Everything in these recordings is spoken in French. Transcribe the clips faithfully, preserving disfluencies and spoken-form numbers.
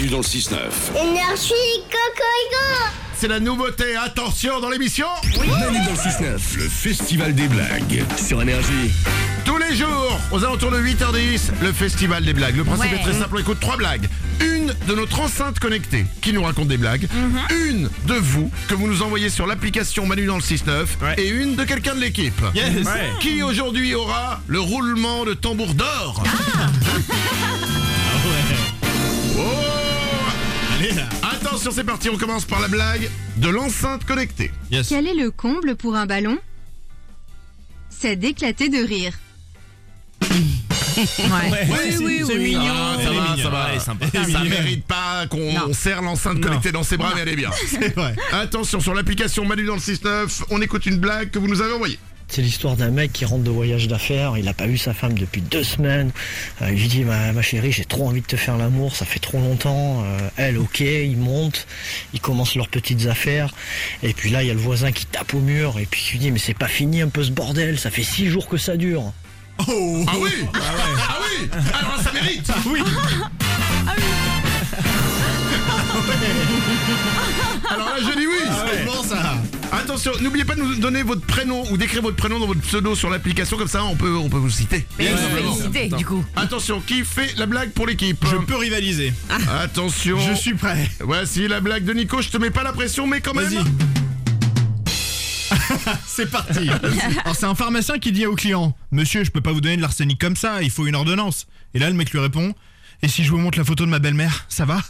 Manu dans le six neuf. Énergie, cocorico. C'est la nouveauté, attention dans l'émission. Manu dans le six neuf, le festival des blagues sur Énergie. Tous les jours, aux alentours de huit heures dix, le festival des blagues. Le principe Ouais. est très simple, on écoute trois blagues. Une de notre enceinte connectée qui nous raconte des blagues. Une de vous que vous nous envoyez sur l'application Manu dans le six neuf. Ouais. Et une de quelqu'un de l'équipe. Yes. Qui aujourd'hui aura le roulement de tambour d'or. Oh. Allez là. Attention, c'est parti, on commence par la blague de l'enceinte connectée. Yes. Quel est le comble pour un ballon? C'est d'éclater de rire. Ouais. Ouais, c'est- c'est mignon. Ah, ça Elle est va, mignonne. ça va. Elle est sympa. Ça mérite pas qu'on Non. serre l'enceinte Non. connectée dans ses bras, mais elle est bien. C'est vrai. Attention, sur l'application Manu dans le six neuf, on écoute une blague que vous nous avez envoyée. C'est l'histoire d'un mec qui rentre de voyage d'affaires, il n'a pas vu sa femme depuis deux semaines. Euh, il lui dit ma, ma chérie, j'ai trop envie de te faire l'amour, ça fait trop longtemps. Euh, elle, ok, ils montent, ils commencent leurs petites affaires. Et puis là, il y a le voisin qui tape au mur et puis il lui dit mais c'est pas fini un peu ce bordel, ça fait six jours que ça dure. Oh. Ah oui Ah oui Alors là, ça mérite Oui. Alors là, je dis oui C'est bon ça. Attention, n'oubliez pas de nous donner votre prénom ou d'écrire votre prénom dans votre pseudo sur l'application, comme ça on peut, on peut vous citer. Mais Yes, félicité, simplement. du coup. Attention, qui fait la blague pour l'équipe? Je peux rivaliser. Attention. Je suis prêt. Voici la blague de Nico, je te mets pas la pression, mais quand même. Vas-y. C'est parti. Alors c'est un pharmacien qui dit au client: Monsieur, je peux pas vous donner de l'arsenic comme ça, il faut une ordonnance. Et là le mec lui répond: Et si je vous montre la photo de ma belle-mère, ça va?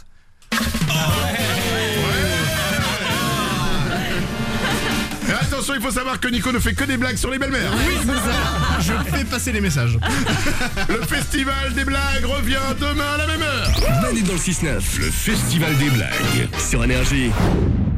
Et attention, il faut savoir que Nico ne fait que des blagues sur les belles-mères. Je fais passer les messages. Le festival des blagues revient demain à la même heure. Manu dans le six neuf, le festival des blagues sur Énergie.